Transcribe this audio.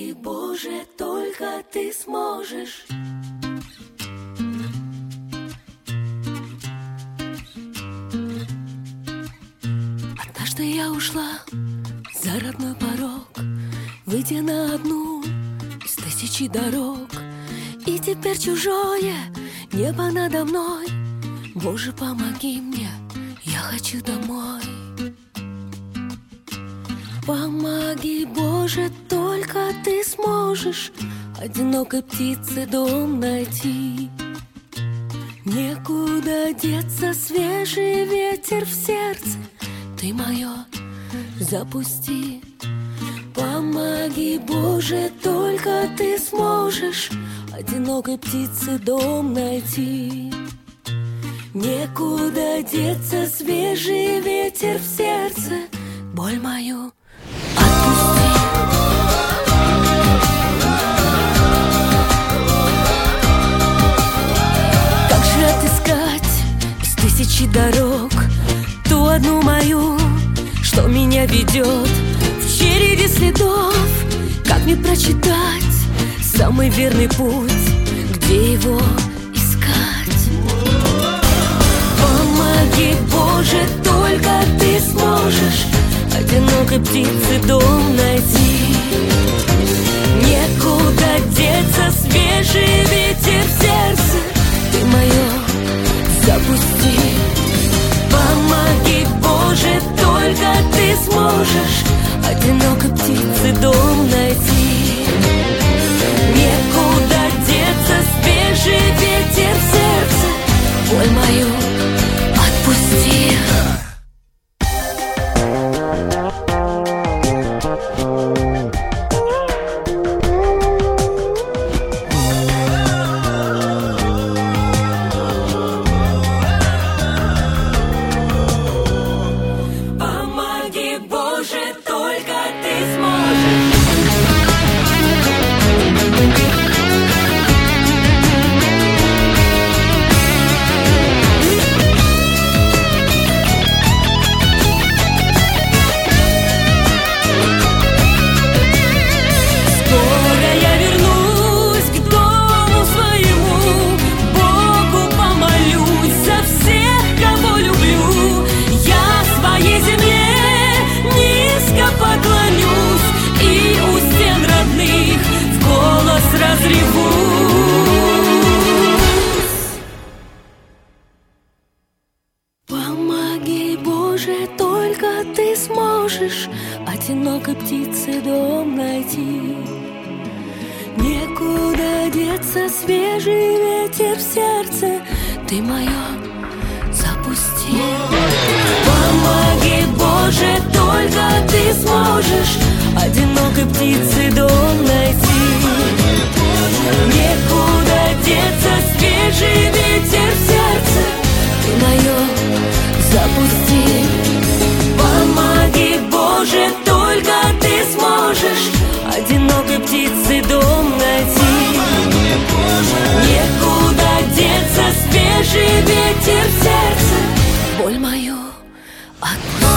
Помоги, Боже, только Ты сможешь. Однажды я ушла за родной порог, выйдя на одну из тысячи дорог. И теперь чужое небо надо мной. Боже, помоги мне, я хочу домой. Помоги, Боже, только Ты сможешь одинокой птице дом найти. Некуда деться, свежий ветер в сердце Ты мое запусти. Помоги, Боже, только Ты сможешь одинокой птице дом найти. Некуда деться, свежий ветер в сердце боль мою отпусти. Как же отыскать из тысячи дорог ту одну мою, что меня ведет в череде следов? Как мне прочитать самый верный путь, где его искать? Помоги, Боже, только Ты сможешь одинокой птице дом найти. Некуда деться, свежий ветер в сердце Ты мое запусти. Помоги, Боже, только Ты сможешь одинокой птице дом найти. Некуда деться, свежий ветер в сердце боль мою отпусти. Помоги, Боже, только Ты сможешь. Скоро я вернусь к дому своему, Богу помолюсь за всех, кого люблю. Я своей земле низко поклонюсь и у стен родных в голос разревусь. Помоги, Боже, только Ты сможешь одинокой птице дом найти. Некуда деться, свежий ветер в сердце Ты мое запусти. Помоги, Боже, только Ты сможешь одинокой птице дом найти. Некуда деться, свежий ветер в сердце Ты мое запусти. Помоги, Боже, только Ты сможешь одинокой птице дом найти. Некуда деться, свежий ветер в сердце боль мою отпусти.